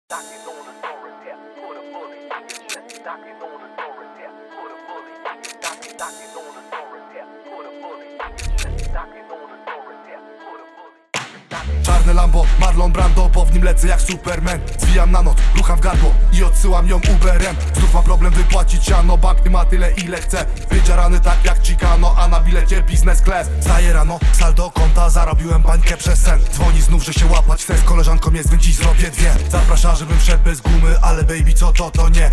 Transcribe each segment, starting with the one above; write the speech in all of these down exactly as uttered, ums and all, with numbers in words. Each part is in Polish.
Knocking on the door and tap, put a bullet in your chest. Knocking on the door and tap, put a bullet in your chest. Knocking, knocking on the door and tap, put a bullet in your chest. Knocking on the door and tap, put a bullet. Czarne Lambo, Marlon Brando, po w nim lecę jak Superman. Zwijam na noc, rucham w gardło i odsyłam ją Uberem. Znów mam problem wypłacić siano, bank nie ma tyle ile chce. Wydziarany tak jak Chicano, a na bilecie biznes class. Staję rano, saldo konta, zarobiłem bańkę przez sen. Dzwoni znów, że się łapać chce, z koleżanką jest, więc dziś zrobię dwie. Zaprasza, żebym wszedł bez gumy, ale baby co to to nie.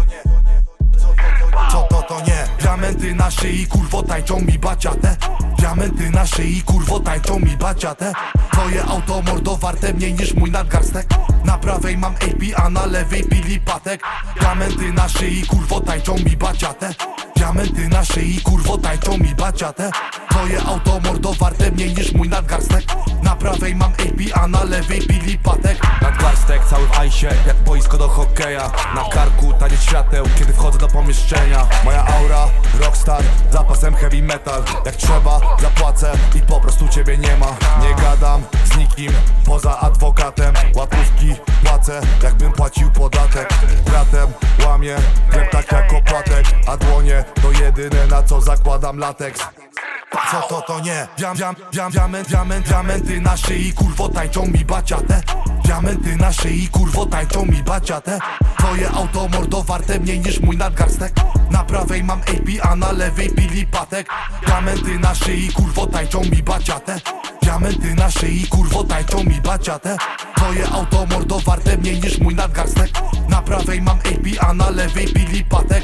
Co to to nie? Diamenty na szyi, kurwo tańczą mi baciatę. Diamenty na szyi, kurwo tańczą mi baciatę. Twoje auto mordo warte mniej niż mój nadgarstek. Na prawej mam A P, a na lewej pili patek. Diamenty na szyi, kurwo tańczą mi baciatę. Diamenty na szyi, kurwo tańczą mi baciatę. Twoje auto mordo warte mniej niż mój nadgarstek. Na prawej mam A P, a na lewej pili patek. Nadgarstek cały w ajsie, jak boisko do hokeja. Na karku taniec świateł, kiedy wchodzę do pomieszczenia. Moja aura, rockstar, zapasem heavy metal. Jak trzeba, zapłacę i po prostu ciebie nie ma. Nie gadam z nikim, poza adwokatem. Łapówki płacę, jakbym płacił podatek. Bratem łamię, wiem tak jak opłatek. A dłonie to jedyne, na co zakładam lateks. Co to to nie? Diam, diam, diam, diament, diament, diamenty na szyi, kurwo tańczą mi baciatę. Diamenty na szyi, kurwo tańczą mi baciatę. Twoje auto mordo warte mniej niż mój nadgarstek. Na prawej mam A P, a na lewej pili patek. Diamenty na szyi, kurwo tańczą mi baciatę. Diamenty na szyi, kurwo tańczą mi baciatę. Twoje auto mordo warte mniej niż mój nadgarstek. Na prawej mam A P, a na lewej pili patek.